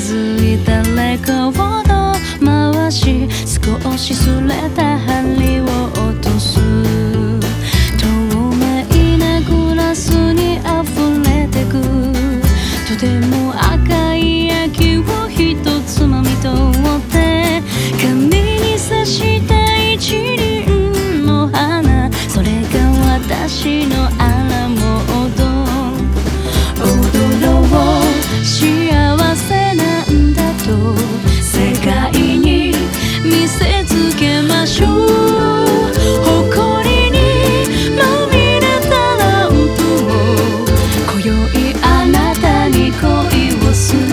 づいたレコード回し少しすれた針を落とす透明なグラスに溢れてくとても赤い焼きを一つまみとって紙に刺した一輪の花それが私のアラモード踊ろう幸せなんだと世界に見せつけましょう誇りにまみれたランプを今宵あなたに恋をする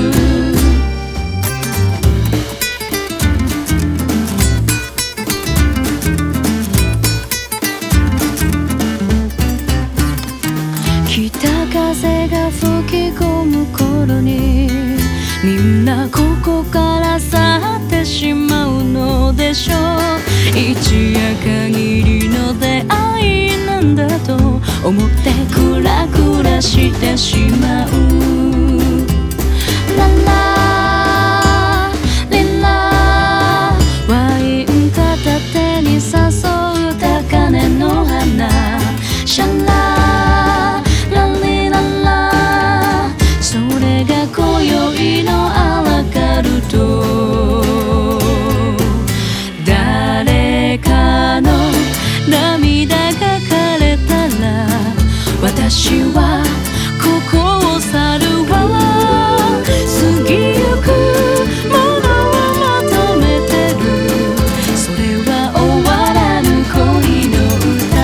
北風が吹き込む頃にみんなここから去ってしまうのでしょう一夜限りの出会いなんだと思ってクラクラしてしまうララリラワイン片手に誘う高嶺の花シャララリララそれが今宵のアラカルト誰かの涙が枯れたら私はここを去るわ過ぎゆくものを求めてるそれは終わらぬ恋の歌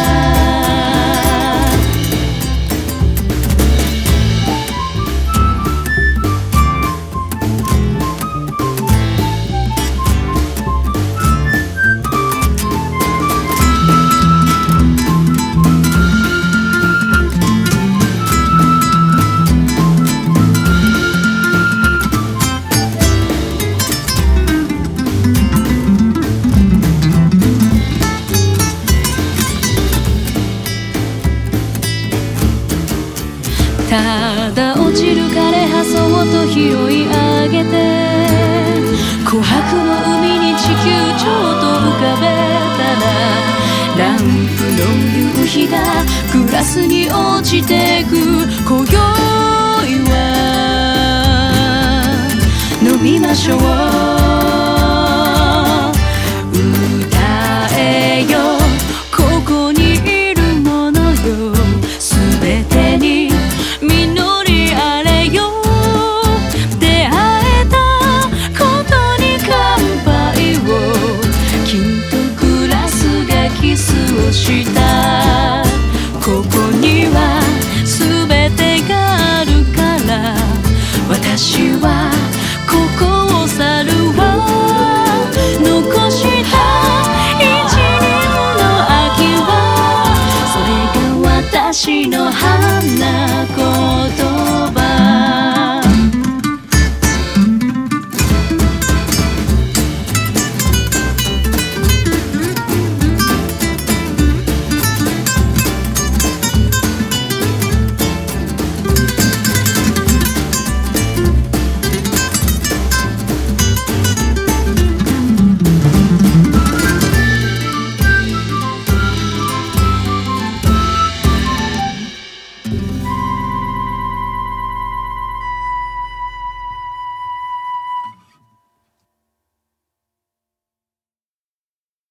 ただ落ちる枯葉そっと拾い上げて琥珀の海に地球ちょっと浮かべたらランプの夕日がグラスに落ちてく今宵は飲みましょう